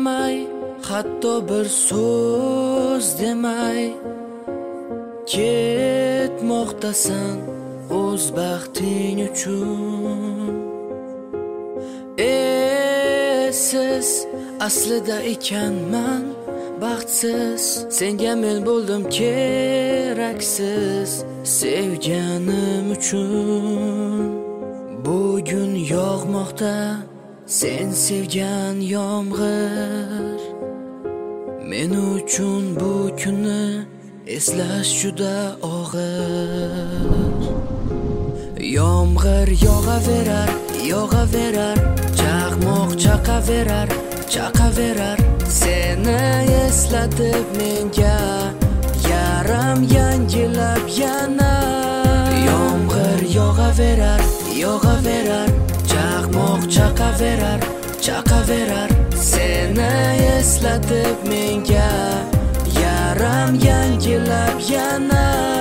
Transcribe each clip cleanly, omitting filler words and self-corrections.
demay, hatto bir so'z demay ketmoqdasan o'z baxting uchun. Siz aslida ekanman baxtsiz, senga men bo'ldim keraksiz sevganim uchun. Bugun yog'moqda sen sevgan yomg'ir, men uchun bu kunni eslash juda og'ir. Yomg'ir yog'averar, yog'averar, chaqmoq chaqaverar, chaqaverar, seni eslatib menga yaram yangilab yana. Yomg'ir yog'averar, yog'averar, chaqmoq chaqaverar, chaqaverar, seni eslatib menga yaram yangilab yana.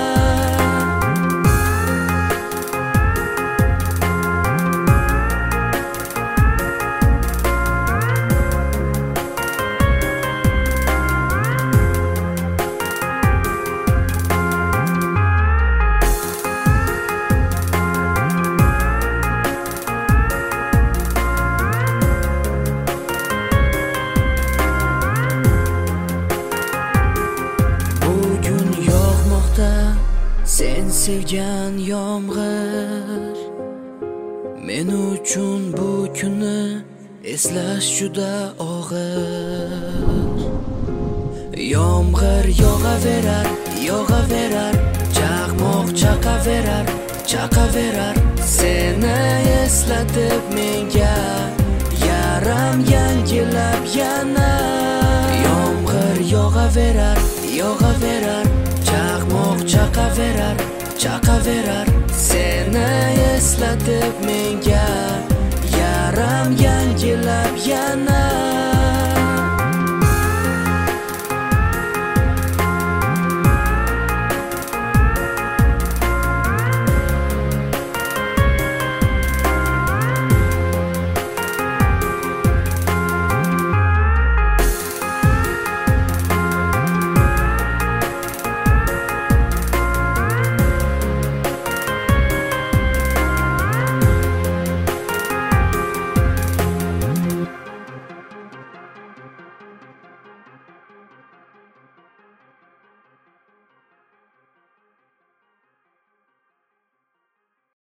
Sen sevgan yomg'ir, men uchun bu kunni eslash juda og'ir. Yomg'ir yog'averar, yog'averar, chaqmoq chaqaverar, chaqaverar, seni eslatib menga yaram yangilab yana. Yomg'ir yog'averar, yog'averar, chaqmoq chaqaverar, chaqaverar, seni eslatib menga yaram yangilab yana.